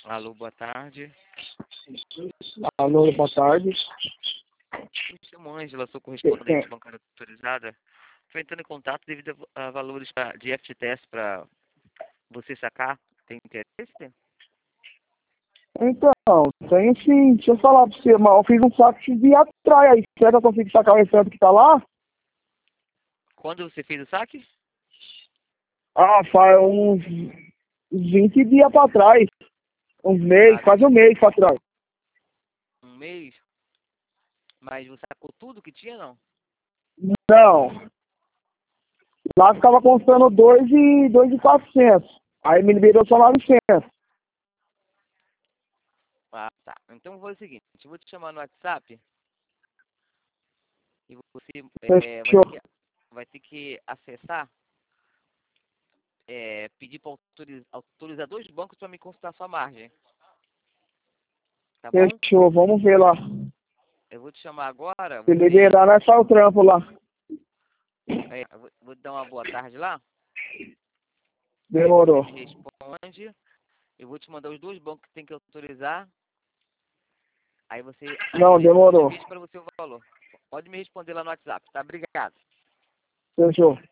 Alô, boa tarde. Alô, boa tarde. Me chamo Ângela, sou correspondente bancária autorizada. Estou entrando em contato devido a valores de FGTS para você sacar. Tem interesse? Então, tem sim. Deixa eu falar pra você, mas eu fiz um saco de atrás aí. Será que eu consigo sacar o restante que tá lá? Quando você fez o saque? Ah, faz uns 20 dias pra trás. Uns meses, Ah, quase um mês pra trás. um mês? Mas você sacou tudo que tinha, não? Não. Lá ficava constando 2.400. Aí me liberou só 900. Ah, tá. Então eu vou fazer o seguinte, eu vou te chamar no WhatsApp e você Fechou. vai ter que acessar, pedir para autorizar dois bancos para me consultar sua margem. Tá bom? Fechou. Vamos ver lá. Eu vou te chamar agora, Se liberar, nós faz o trampo lá. vou te dar uma boa tarde lá. Aí você Demorou. me responde. Eu vou te mandar os dois bancos que tem que autorizar. Aí você Não, me responde e demorou. vejo para você o valor. Pode me responder lá no WhatsApp, tá? Obrigado. Fechou.